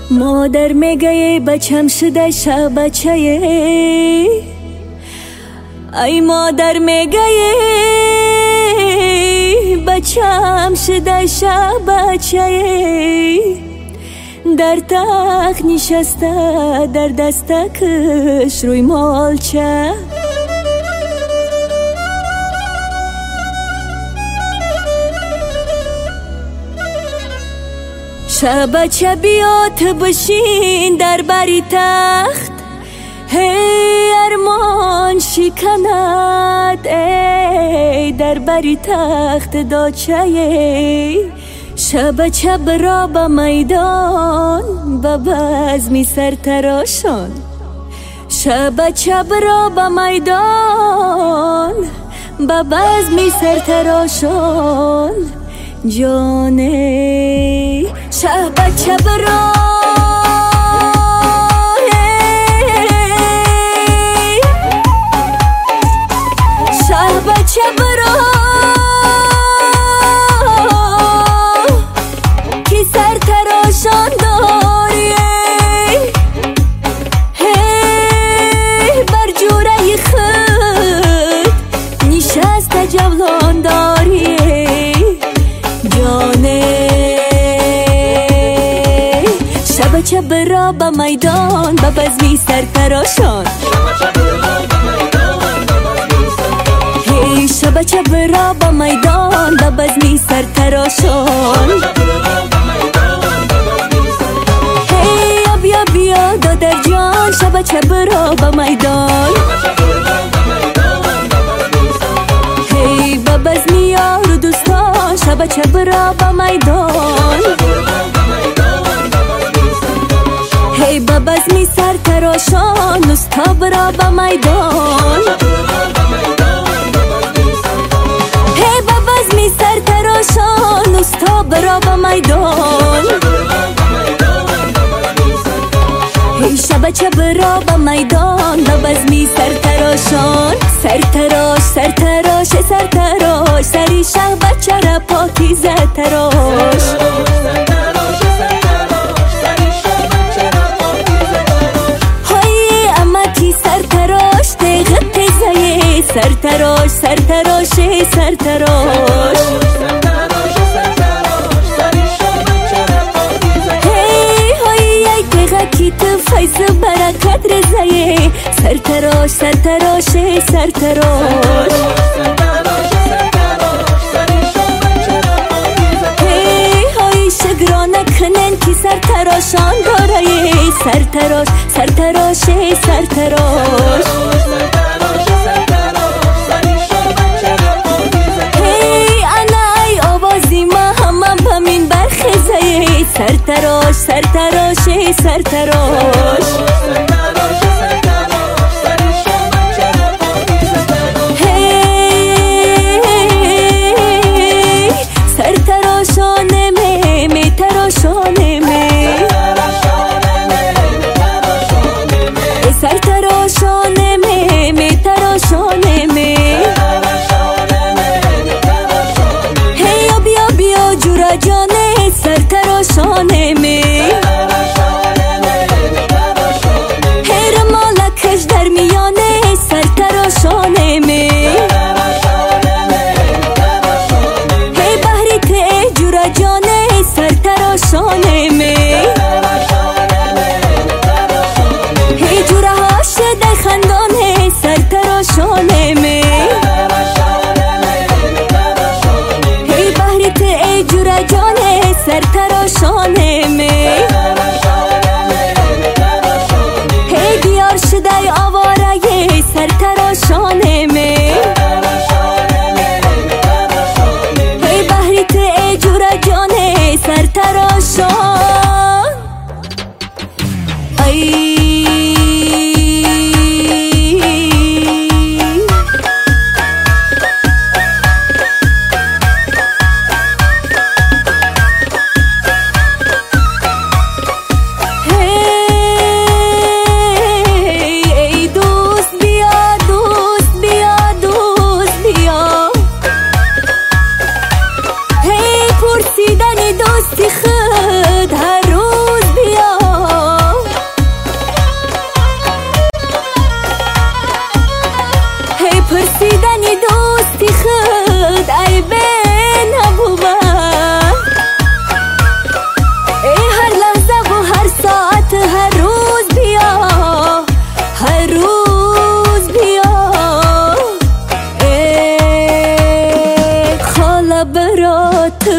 مادر میگه بچم شده شه بچه، ای مادر میگه بچم شده شه بچه، در تخت نشسته در دستکش روی مالچه. شه بچه بیات بشین در بری تخت، هی ارمان شکند ای در بری تخت داچه. شه بچه برا به میدان به بزمی سرتراشان، شه بچه برا به میدان به بزمی سرتراشان جانه. شه بچه برا شه بچه برا کی سرتراشان داری، هی بر جوره خود نشسته جولان داری جانه. شه بچه برا به میدان به بزمی سرتراشان، هی شه بچه برا به میدان به بزمی سرتراشان، هی بیا بیا دادر جان شه بچه برا به میدان، هی به بزمی یار و دوستان شه بچه برا به میدان، هی به بزمی سرتراشان استا برا به میدان، هی به بزمی سرتراشان استا برا به میدان، هی شه بچه برا به میدان به بزمی سرتراشان. سرتراش سرتراش سرتراش سری شه بچه را پاکیزه تراش، های امکی سرتراش تیغ تیزه سرتراش سرتراش سرتراش، هی های ای تیغ کی تو فیض برکت رزه سرتراش سرتراش سرتراش، هی های شگرانه کنن کی سرتراشان داره سرتراش سرتراش سرتراش، هی انای آوازی ما همم بمین برخزه سرتراش سرتراش سرتراش،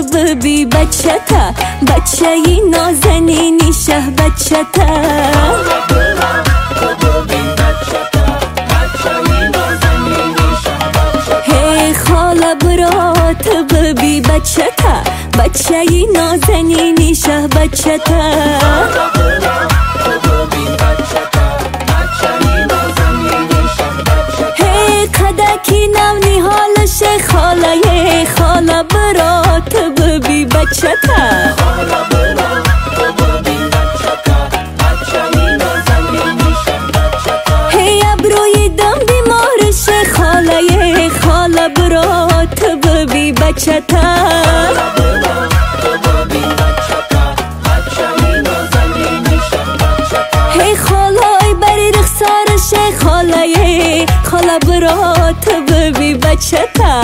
ببی بچتا بچه نازنینی شه بچتا هی خاله برو تو ببی بچتا بچه نازنینی شه بچتا هی قدکی نونی حالش خاله خاله برو تو ببی بچتا هی ابروی دم بیمارش خاله خاله برو تو ببی بچتا هی خالای بری رخسارش خاله خاله برو تو ببی بچتا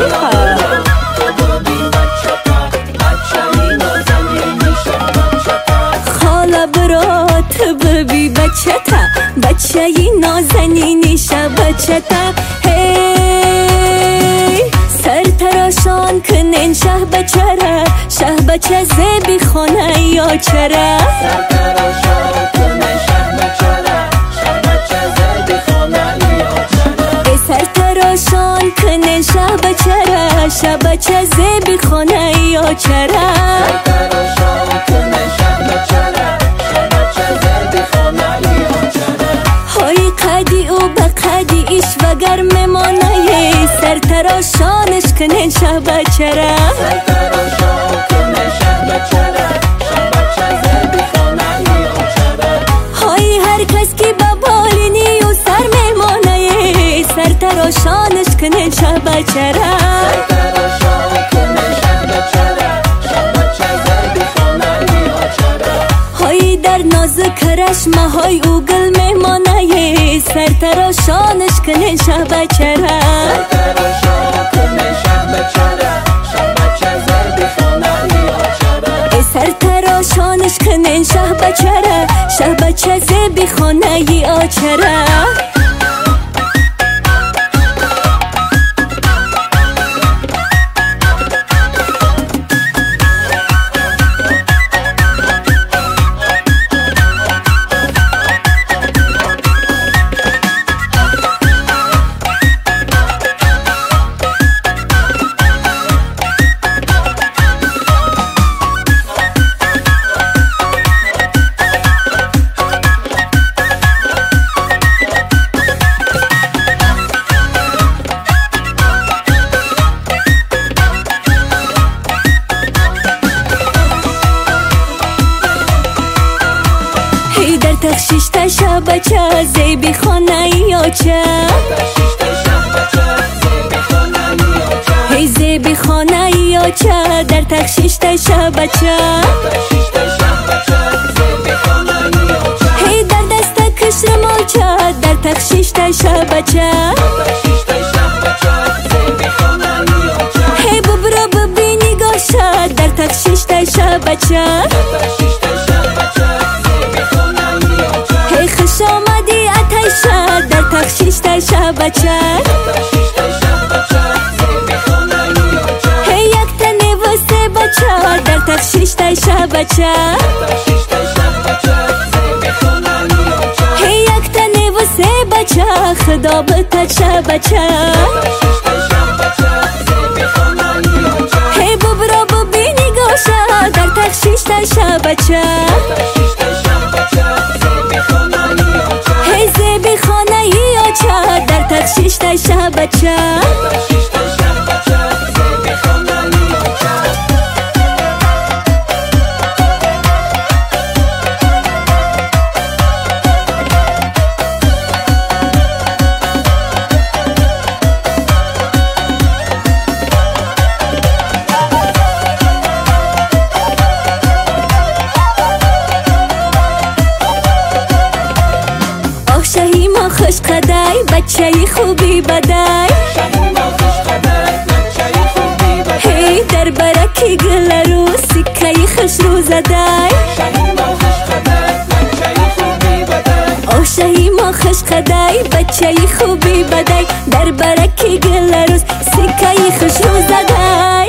خاله برو تو ببی بچتا بچه نازنینی شه بچتا هی سر تراشان کنین شه بچره شه بچه زیبی خانه یا چره سر تراشان کنین شه بچره شه بچه زیبی خانه یا چره سر تراشان کنین شه بچره شه بچه زیبی خانه یا چره سر تراشان کنین شه بچره شه بچه زیبی خانه یا چره های قدی او به قدی ایش و گرم مانه سر تراشانش کنین شه بچره سر تراشان کنین شه بچره شه بچه زیبی خانه یا چره های هر کس کی به بالینی و سر میمانه سر تراشانش کنین شه بچره سر تراشان کنین شه بچره شه بچه زیبی خانه یا چره های در نازک رشمه های او گل میمانه سر تراشانش کنین شه بچره سر تراشان کنین شه بچره شه بچه زیبی خانه یا چره سر تراشانش کنین شه بچره شه بچه زیبی خانه یا چره تخشیشت شه بچه زیبی خانه یا چه هی زیبی خانه یا چه در تخشیشت شه بچه هی در دست کشر مالچه در تخشیشت شه بچه هی ببرو ببینی گاشه در تخشیشت شه بچه خوش آمدی اتیشه در تخشیشت شه بچه هی یک تنه و سه بچه در تخشیشت شه بچه هی یک تنه و سه بچه خدا بتد شه بچه هی ببرو ببینی گاشه در تخشیشت شه بچه زیبی خانه یا چه در تخشیشت شه بچه خوش قدای بچه خوبی بدای هی در برکی گل رو سکه خوش رو زدای او شهی ما خوش قدای بچه خوبی بدای در برکی گل رو سکه خوش رو زدای